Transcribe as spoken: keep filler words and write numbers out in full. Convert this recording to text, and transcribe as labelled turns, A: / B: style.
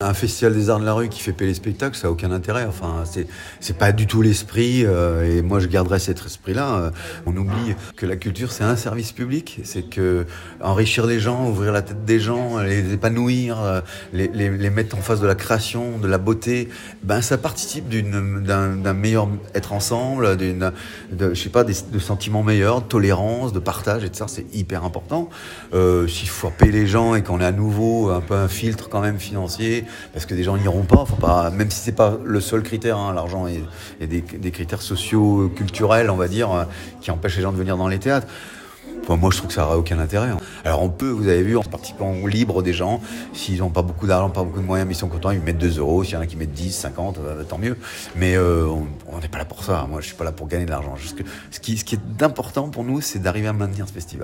A: Un festival des arts de la rue qui fait payer les spectacles, ça a aucun intérêt. Enfin, c'est c'est pas du tout l'esprit. Euh, et moi, je garderai cet esprit-là. Euh, on oublie que la culture, c'est un service public. C'est que enrichir les gens, ouvrir la tête des gens, les épanouir, euh, les, les, les mettre en face de la création, de la beauté. Ben, ça participe d'une, d'un, d'un meilleur être ensemble, d'une, de, je sais pas, des, de sentiments meilleurs, de tolérance, de partage, et cetera. C'est hyper important. Euh, s'il faut payer les gens et qu'on est à nouveau un peu un filtre quand même financier. Parce que des gens n'iront pas, faut pas, même si c'est pas le seul critère, hein, l'argent, il y a des, des critères sociaux, culturels, on va dire, euh, qui empêchent les gens de venir dans les théâtres. Enfin, moi, je trouve que ça n'aurait aucun intérêt. Hein. Alors, on peut, vous avez vu, en participant libre des gens, s'ils n'ont pas beaucoup d'argent, pas beaucoup de moyens, mais ils sont contents, ils mettent deux euros. S'il y en a qui mettent dix, cinquante, euh, tant mieux. Mais euh, on n'est pas là pour ça. Moi, je suis pas là pour gagner de l'argent. Juste que, ce, qui, ce qui est important pour nous, c'est d'arriver à maintenir ce festival.